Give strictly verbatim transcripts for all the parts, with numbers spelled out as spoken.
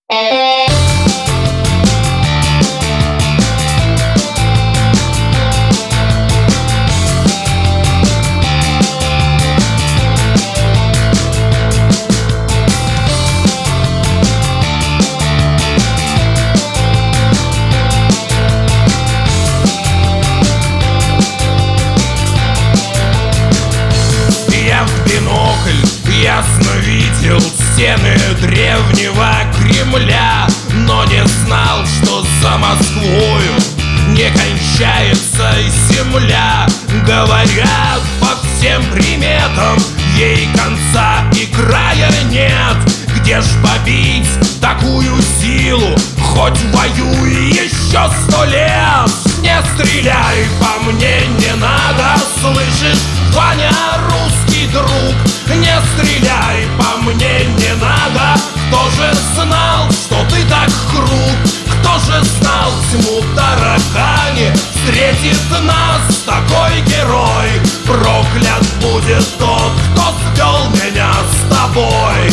Ясно видел стены древнего Кремля, но не знал, что за Москвою не кончается земля. Говорят, по всем приметам ей конца и края нет. Где ж побить такую силу, хоть воюй еще сто лет? Не стреляй по мне, не надо, слышишь, Ваня, русский друг? Не стреляй по мне, не надо. Кто же знал, что ты так крут? Кто же знал, тьму таракани встретит нас такой герой? Проклят будет тот, кто свел меня с тобой.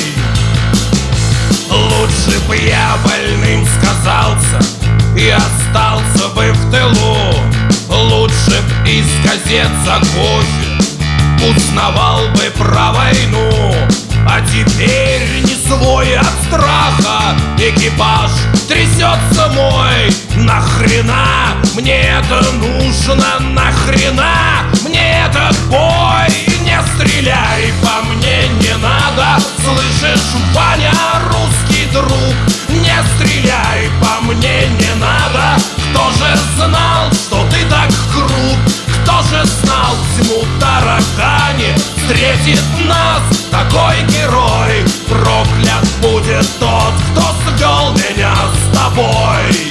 Лучше б я больным сказался и остался бы в тылу. Лучше б из газет за кофе узнавал бы про войну. А теперь не свой от страха экипаж трясется мой. Нахрена мне это нужно? Нахрена мне этот бой? Не стреляй по мне, не надо, слышишь, Ваня, русский друг? Не стреляй по мне, не надо. Кто же знал, что ты так крут? Кто же знал, тьму таракани встретит нас такой герой? Проклят будет тот, кто свел меня с тобой.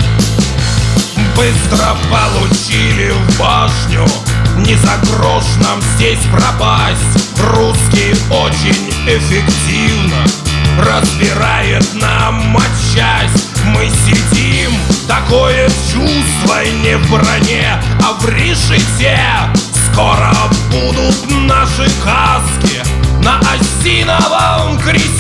Быстро получили в башню, не за грош нам здесь пропасть. Русский очень эффективно разбирает нам матчасть. Мы сидим, такое чувство не в броне, а в решете. Скоро будут наши каски на осиновом кресте.